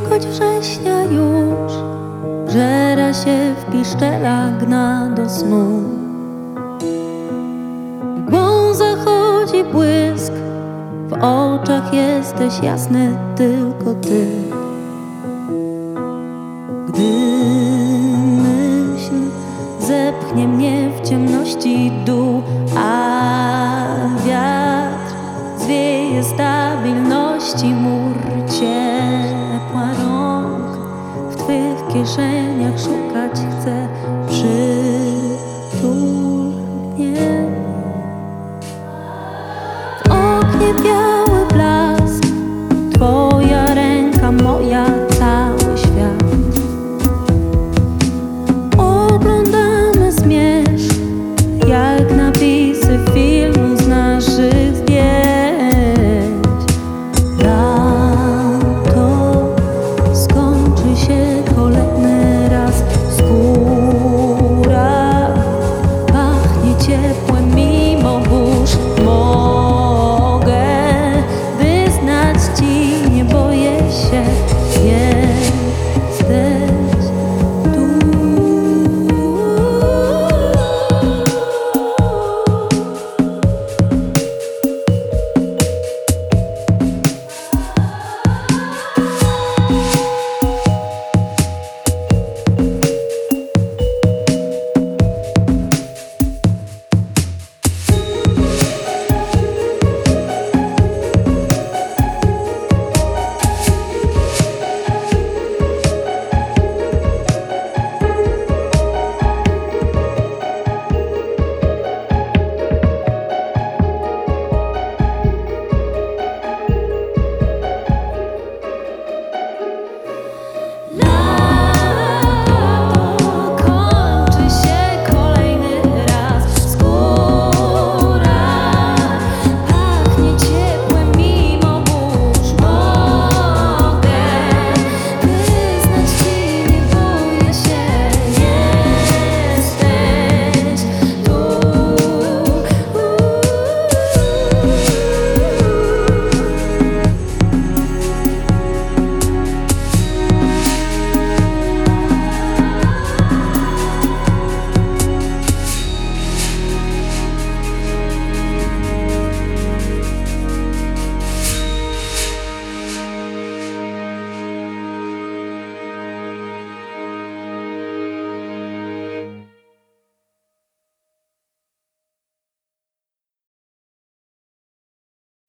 Wilgoć września już żera się w piszczelach, gna do snu. Mgłą zachodzi błysk, w oczach jesteś jasny tylko ty. Gdy myśl zepchnie mnie w ciemności dół, a wiatr zwieje stabilności mur, ciepła rąk w twych kieszeniach szukać chcę. Przytul mnie. W oknie biały blask, twoja ręka, moja, cały świat. Oglądamy zmierzch, jak napisy filmu z naszych zdjęć. Lato skończy się kolejny raz, skóra pachnie ciepłem mimo burz. Mogę wyznać ci, nie boję się.